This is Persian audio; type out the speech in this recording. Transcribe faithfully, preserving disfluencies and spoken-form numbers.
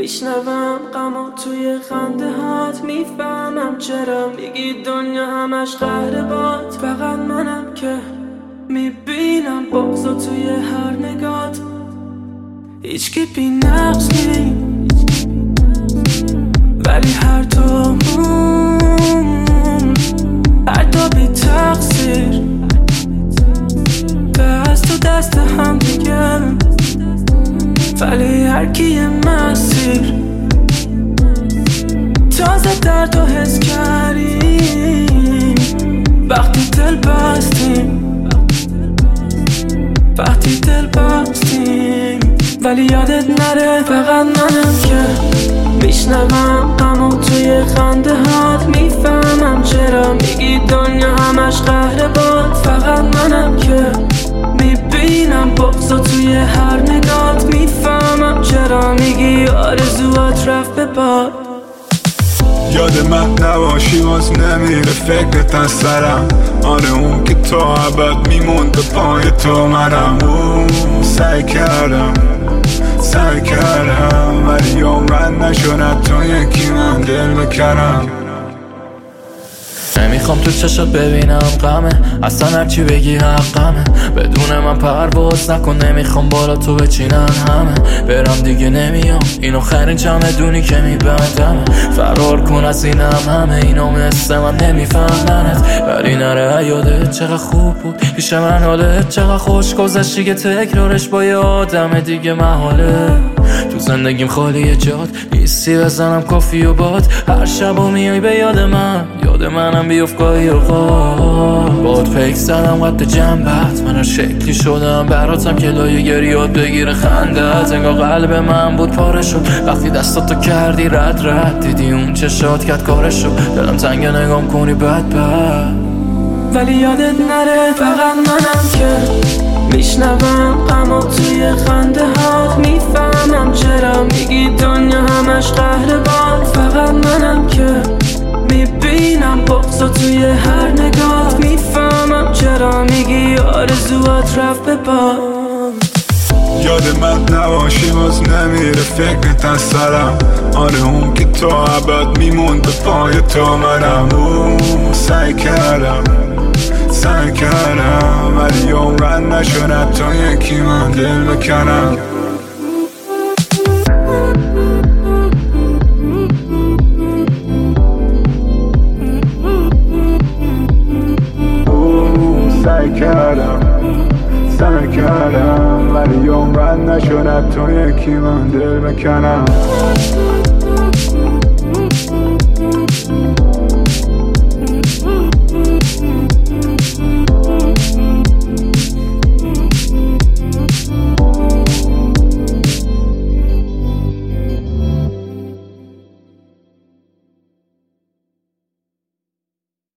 میشنوم غمو توی خنده هات، میفهمم چرا میگی دنیا همش قهر باد. فقط منم که میبینم بغضو توی هر نگات، هیچکی بی نقص نی ولی هر دومون هر دو بی تقصیر دست تو دست هم دیگه، ولی هر کی یه مسیر. تازه درد و حس کردیم وقتی دل بستیم، وقتی دل بستیم. ولی یادت نره فقط منم که میشنوم غمو توی خنده هات، میفهمم چرا میگی دنیا همش قهر باد. فقط منم که میبینم بغضو توی هر نگات، میفهمم چرا میگی آرزوات رفت به باد. یاد من نباشی باز نمیره فکرت از سرم، آره اون که تا ابد میموند پای تو منم. سعی کردم سعی کردم ولی عمرن نشد تو یکی من دل بکنم. نمیخوام تو چشات ببینم غمه، اصلا هرچی بگی حقمه. بدون من پرواز نکن، نمیخوام بالا تو بچینن همه. برم دیگه نمیام، اینو خرین چمدونی که میبندم. فرار کن از اینم همه، اینو مثل من نمیفهمنت. ولی نره یادت چقدر خوب بود پیش من، حالت چقدر خوش گذشتی که تکرارش با یه آدم دیگه محاله. تو زندگیم خالی جات نیستی، بزنم کافی و باد. هر شب و میای به یاد من، یاد منم بیفت گاهی اوقات. باد پیک زدم قد جنبت، من هر شکلی شدم براتم که لایه گریات بگیره خندت. انگار قلب من بود پاره شد وقتی دستاتو کردی رد رد. دیدی اون چشات کرد کارشو، دلم تنگه نگام کنی بد بد. ولی یادت نره فقط منم که میشنوم غمو توی خنده هات، میفهمم چرا میگی دنیا همش قهر باد. فقط منم که میبینم بغضو توی هر نگات، میفهمم چرا میگی آرزوات رفت به باد. یاد من نباشی باز نمیره فکرت از سرم، آره اون که تا ابد میموند پای تو منم. سعی کردم سعی کردم ولی عمرن نشد تا یکی من دل بکنم. سعی کردم سعی کردم ولی عمرن نشد تا یکی من دل بکنم.